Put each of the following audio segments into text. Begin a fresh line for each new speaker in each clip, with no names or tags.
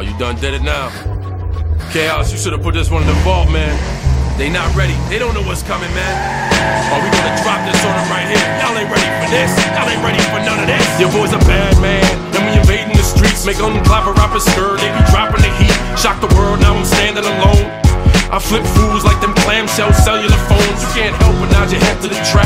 Oh, you done did it now. Chaos, you should have put this one in the vault, man. They not ready. They don't know what's coming, man. Oh, we gonna drop this on them right here. Y'all ain't ready for this. Y'all ain't ready for none of this. Your boy's a bad man. Then we invading the streets, make them clap a rapper skirt. They be dropping the heat. Shock the world, now I'm standing alone. I flip fools like them clamshell cellular phones. You can't help but nod your head to the track.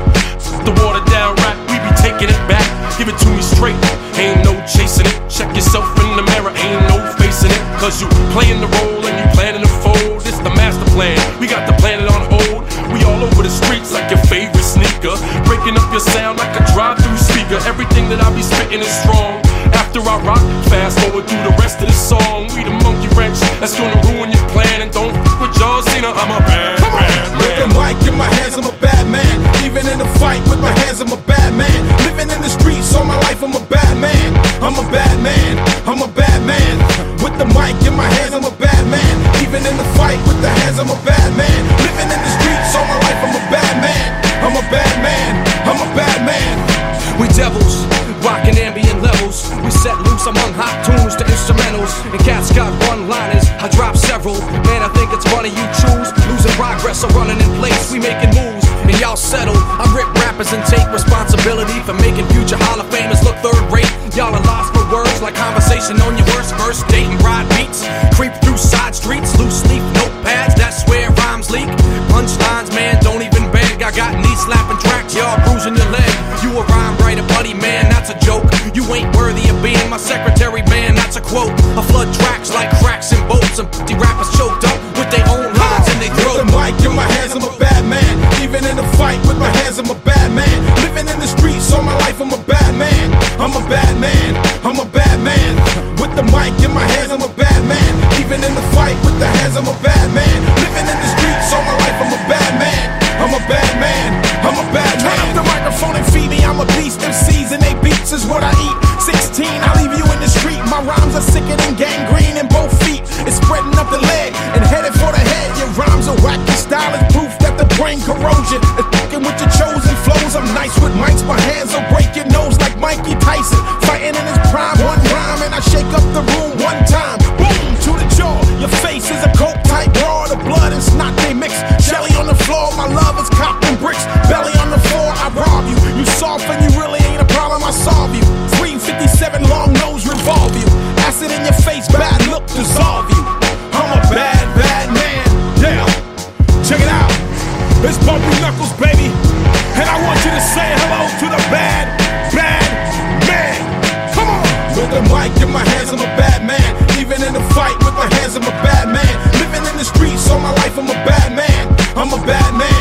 The water down rap, we be taking it back. Give it to me straight, ain't no chasing it. Check yourself in the mirror, ain't no facing it. Cause you playing the role and you planning to fold. It's the master plan, we got the planet on hold. We all over the streets like your favorite sneaker. Breaking up your sound like a drive-through speaker. Everything that I be spitting is strong. After I rock, fast forward through the rest of the song. We the monkey wrench that's gonna ruin your plan. And don't f with John Cena, I'm a bad man.
With the mic in my hands, I'm a bad man. Even in a fight with my hands, I'm a bad man. Living in the streets all my life, I'm a bad man. I'm a bad man, I'm a bad man. With the mic in my hands, I'm a bad man. Even in the fight with the hands, I'm a bad man. Living in the streets all my life, I'm a bad man. I'm a bad man, I'm a bad man.
We devils, rockin' ambient levels. We set loose among hot tunes to instrumentals. And cats got one-liners, I drop several. Man, I think it's funny you choose. Losing progress or running in place, we making moves. And y'all settle, I rip rappers and take responsibility for making future Hall of Famers look third rate. Y'all are lost for words like conversation on your worst verse. Dating ride beats, creep through side streets. Loose leaf notepads, that's where rhymes leak. Punchlines, man, don't even beg. I got knee slapping tracks, y'all bruising your leg. You a rhyme writer, buddy, man, that's a joke. You ain't worthy of being my secretary, man, that's a quote. I flood tracks like cracks and bolts. Some p***y rappers choked up with their own lines in their throat.
With the mic in my hands, I'm a bad man. Even in a fight with my hands, I'm a bad man. Living in the streets all my life, I'm a bad man. I'm a bad man, I'm a bad man. With the mic in my hands, I'm a bad man. Even in the fight with the hands, I'm a bad man. Living in the streets all my life, I'm a bad man. I'm a bad man, I'm a bad man. Turn up the microphone and feed me, I'm a beast. MCs and they beats is what I eat. 16, I leave you in the street. My rhymes are sicker than gangrene in both feet. It's spreading up the leg and headed for the head. Your rhymes are whack, your style is proof that the brain corrosion is fucking with your chosen flows. I'm nice with mics, my hands will break your nose like Mikey Tyson. Fighting in his prime, one rhyme and I shake up the room one time. Boom, to the jaw, your face is a coke type raw. The blood and snot they mix, jelly on the floor. My love is Compton bricks, belly on the floor. I rob you, you soft and you really ain't a problem. I solve you. 357 long nose revolve you. Acid in your face, bad look dissolve you. I'm a bad, bad man. Yeah, check it out. It's Bumpy Knuckles, baby. And I want you to say hello to the bad, bad man. Come on. With the mic in my hands, I'm a bad man. Even in a fight with my hands, I'm a bad man. Living in the streets all my life, I'm a bad man. I'm a bad man.